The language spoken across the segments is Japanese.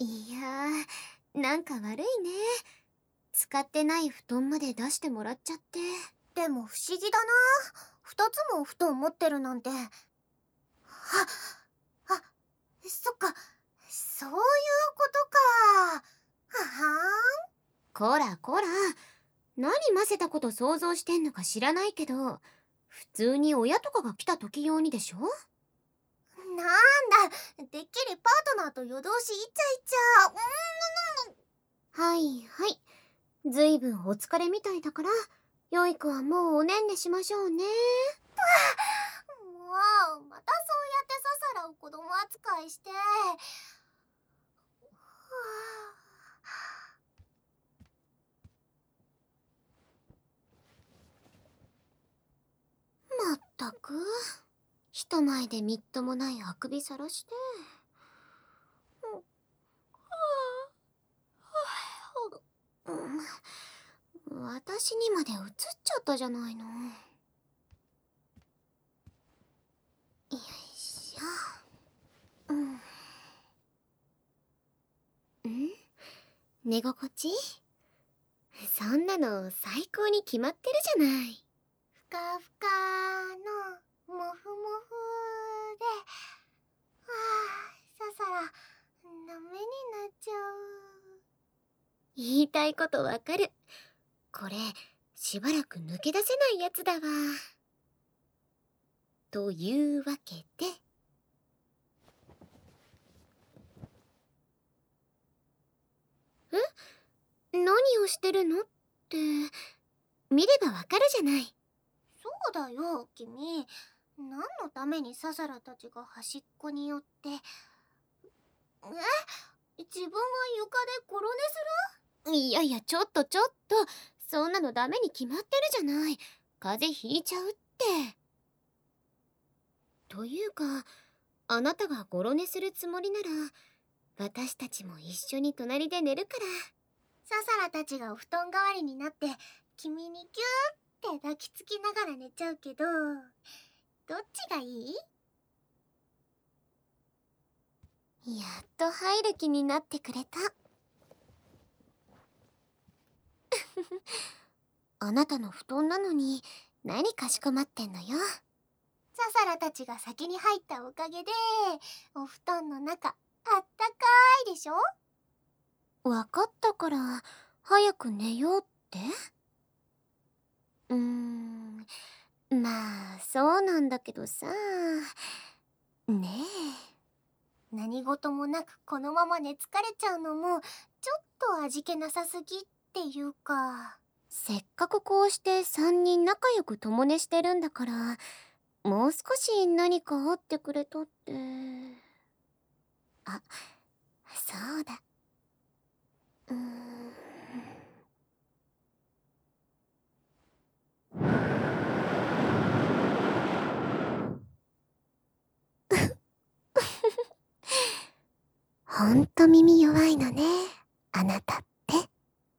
いやー、なんか悪いね。使ってない布団まで出してもらっちゃって。 でも不思議だな。2つも布団持ってるなんて。そっか、そういうことか。ははこらこら、何混ぜたこと想像してんのか知らないけど、普通に親とかが来た時用にでしょ？ なんだ、てっきりパートナーと夜通しイチャイチャ。 はいはい。ずいぶんお疲れみたいだから、良い子はもうおねんねしましょうね。 もう、またそうやってささらを子供扱いして。 まったく、人前でみっともないあくびさらして。私にまで映っちゃったじゃないの。よいしょ。寝心地？そんなの最高に決まってるじゃない。 ふかふかのもふもふで、ささらダメになっちゃう。 言いたいことわかる。これしばらく抜け出せないやつだわ。というわけで、何をしてるのって見ればわかるじゃない。 そうだよ、君。何のためにササラたちが端っこに寄って。自分は床で転寝する？ いやいや、ちょっとちょっと、そんなのダメに決まってるじゃない。風邪ひいちゃうって。というか、あなたがゴロ寝するつもりなら、私たちも一緒に隣で寝るから。 ササラたちがお布団代わりになって君にギューって抱きつきながら寝ちゃうけど、どっちがいい？ やっと入る気になってくれた。あなたの布団なのに何かしこまってんのよ。 ササラたちが先に入ったおかげでお布団の中あったかいでしょ？ わかったから早く寝ようって？まあそうなんだけどさ。ね何事もなくこのまま寝疲れちゃうのもちょっと味気なさすぎっていうか。 せっかくこうして3人仲良く共寝してるんだから、もう少し何かあってくれたって。あ、そうだ。ほんと耳弱いのね、あなたって。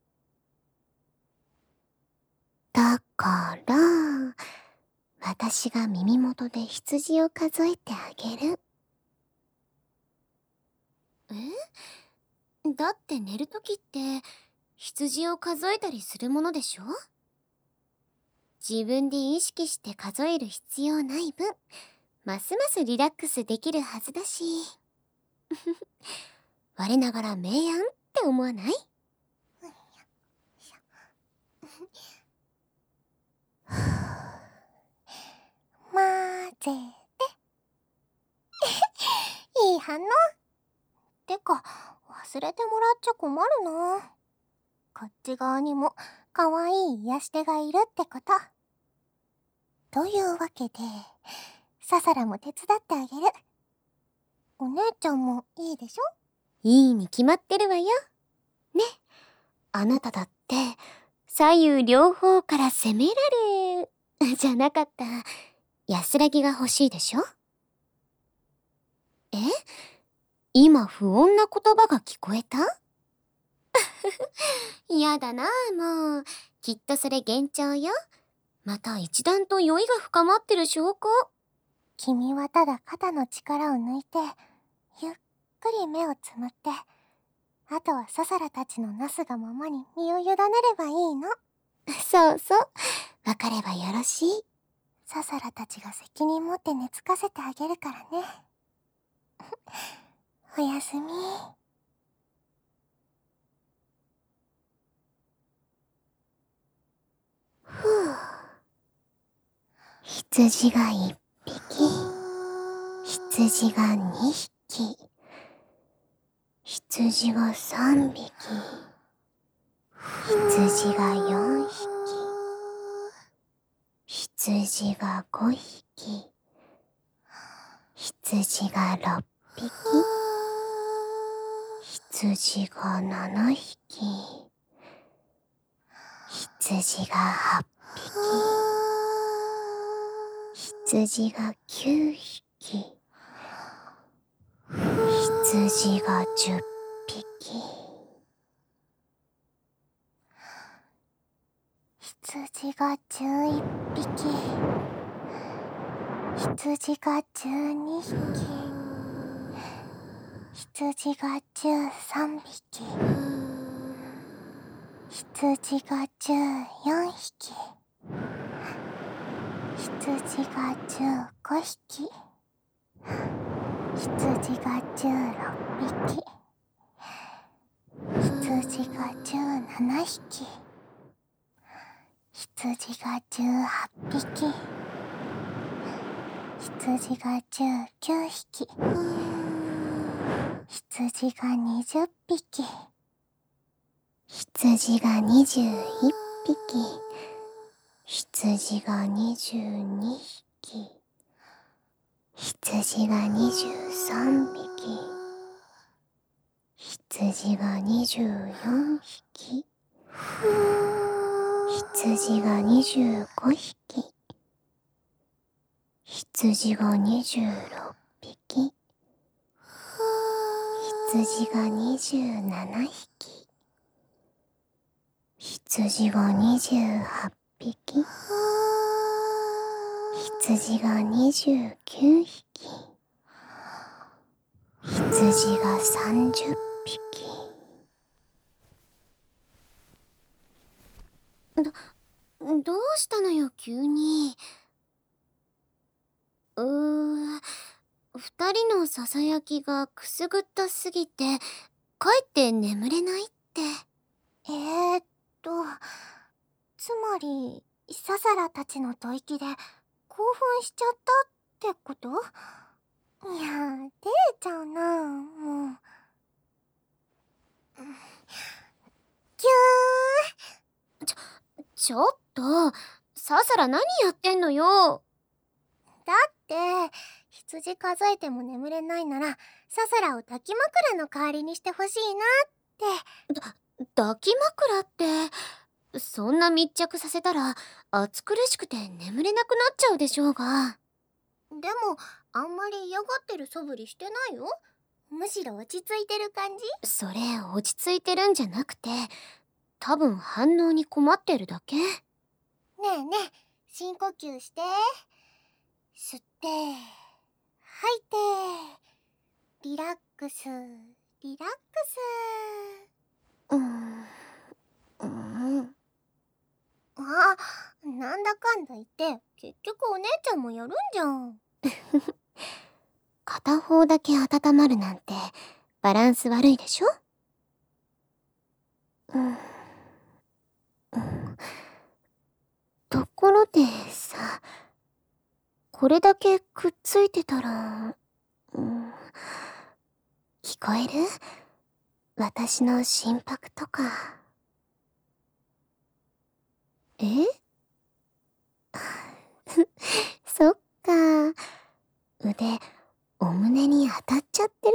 だから、私が耳元で羊を数えてあげる。だって寝るときって羊を数えたりするものでしょ？自分で意識して数える必要ない分、ますますリラックスできるはずだし。我ながら明暗って思わない？ 混ぜて。いい反応。てか忘れてもらっちゃ困るな。こっち側にも可愛い癒し手がいるってこと。というわけでササラも手伝ってあげる。お姉ちゃんもいいでしょ？ いいに決まってるわよ。ね。あなただって左右両方から攻められじゃなかった。安らぎが欲しいでしょ？え？今不穏な言葉が聞こえた？やだなもう。きっとそれ幻聴よ。また一段と酔いが深まってる証拠。 君はただ肩の力を抜いてゆっくり目をつむってあとはササラたちのなすがままに身を委ねればいいの。 そうそう。わかればよろしい。 ササラたちが責任持って寝つかせてあげるからね。おやすみ。 羊が1匹、羊が2匹、羊が3匹、羊が4匹、羊が5匹、羊が6匹、羊が7匹、羊が8匹、羊が9匹、羊が10匹、 羊が11匹、羊が12匹、羊が13匹、羊が14匹、羊が15匹、羊が16匹、羊が17匹、羊が18匹、羊が19匹、羊が20匹、 羊が21匹、羊が22匹、羊が23匹、羊が24匹、羊が25匹、羊が26匹、羊が27匹、羊が28匹、羊が29匹、羊が30匹。どうしたのよ急に。二人のささやきがくすぐったすぎてかえって眠れないって。 つまりササラたちの吐息で興奮しちゃったってこと？いや、照れちゃうな、もう。キュちょっとささら何やってんのよ。 だって羊数えても眠れないならササラを抱き枕の代わりにしてほしいなって。 抱き枕ってそんな密着させたら暑苦しくて眠れなくなっちゃうでしょうが。 でもあんまり嫌がってる素振りしてないよ。むしろ落ち着いてる感じ。 それ落ち着いてるんじゃなくて多分反応に困ってるだけ。 ねえねえ、深呼吸して。吸って吐いて、リラックスリラックス。あ、なんだかんだ言って結局お姉ちゃんもやるんじゃん。 片方だけ温まるなんてバランス悪いでしょ。ところでさ、これだけくっついてたら、聞こえる？私の心拍とか。え？そっか。腕、お胸に当たっちゃってる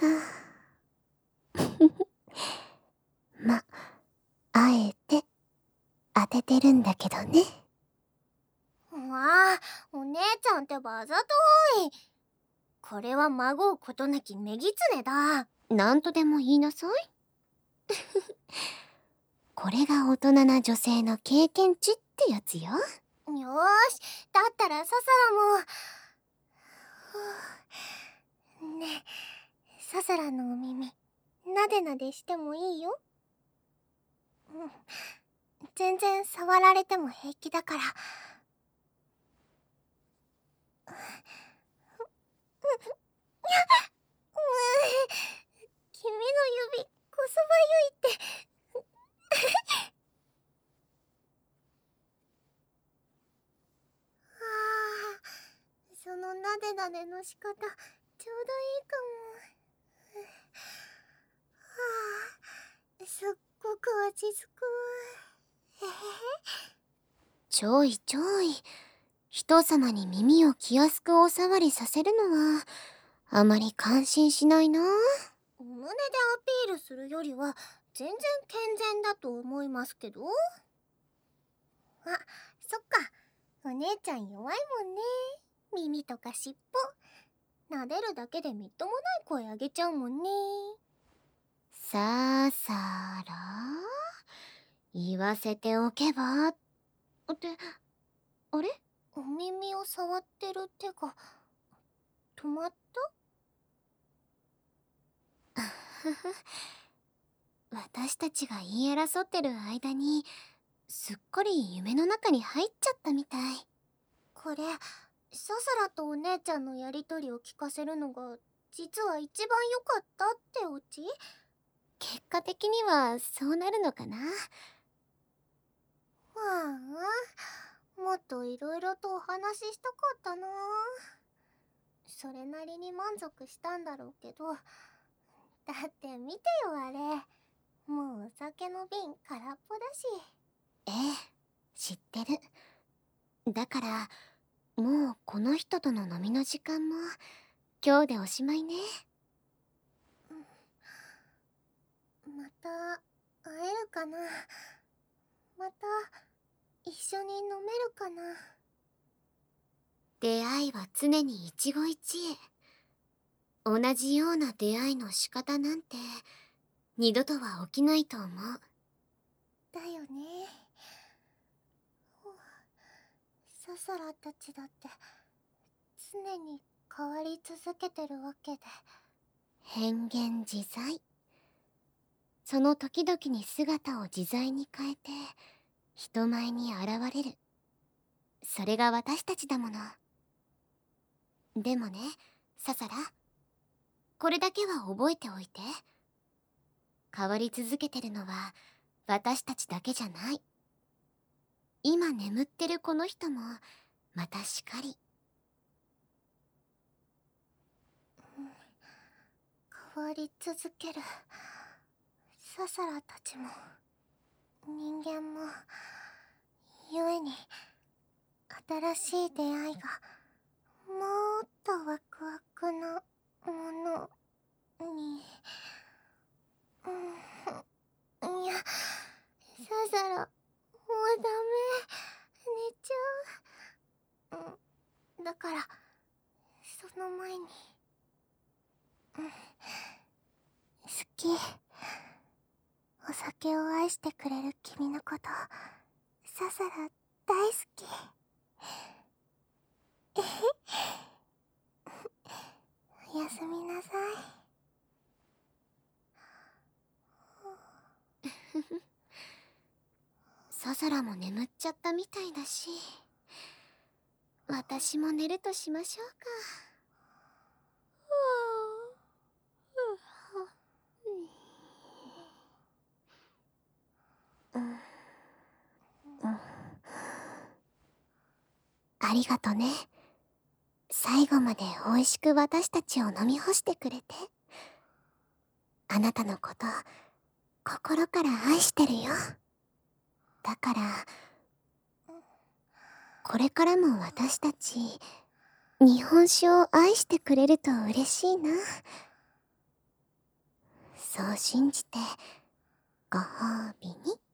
のか。ま、あえて当ててるんだけどね。 わあ、お姉ちゃんってばざとい。これはまごうことなき女狐だ。 なんとでも言いなさい。これが大人な女性の経験値ってやつよ。 よーし、だったらササラも。ねえ、ササラのお耳なでなでしてもいいよ。うん、全然触られても平気だから。君の指こそばゆいって。ああ、そのなでなでの仕方ちょうどいいかも。はあ、すっごく落ち着く。へへへ。 ちょいちょい、人様に耳を気安くお触りさせるのはあまり感心しないな。 胸でアピールするよりは全然健全だと思いますけど。あ、そっか、お姉ちゃん弱いもんね。耳とか尻尾撫でるだけでみっともない声あげちゃうもんね。 ささら言わせておけばって、あれ？ お耳を触ってる手が止まった？ 私たちが言い争ってる間にすっかり夢の中に入っちゃったみたい。 これ、ささらとお姉ちゃんのやりとりを聞かせるのが実は一番良かったってオチ？ 結果的にはそうなるのかな。 ああ、もっといろいろとお話ししたかったな。それなりに満足したんだろうけど、だって見てよあれ、もうお酒の瓶空っぽだし。 ええ、知ってる。だからもうこの人との飲みの時間も今日でおしまいね。 また会えるかな。また一緒に飲めるかな。 出会いは常に一期一会。同じような出会いの仕方なんて二度とは起きないと思う。 だよね。ささらたちだって常に変わり続けてるわけで。 変幻自在。その時々に姿を自在に変えて人前に現れる。それが私たちだもの。でもね、ささら、これだけは覚えておいて。変わり続けてるのは私たちだけじゃない。今眠ってるこの人もまたしかり。 変わり続ける。ささらたちも人間も、故に新しい出会いがもっとワクワクなものに。いや、ささらもうダメ、寝ちゃう。だからその前に、好き。お酒を愛してくれる君のことささら大好き。おやすみなさい。 ささらも眠っちゃったみたいだし、私も寝るとしましょうか。ありがとね。最後まで美味しく私たちを飲み干してくれて。あなたのこと心から愛してるよ。だからこれからも私たち日本酒を愛してくれると嬉しいな。そう信じてご褒美に。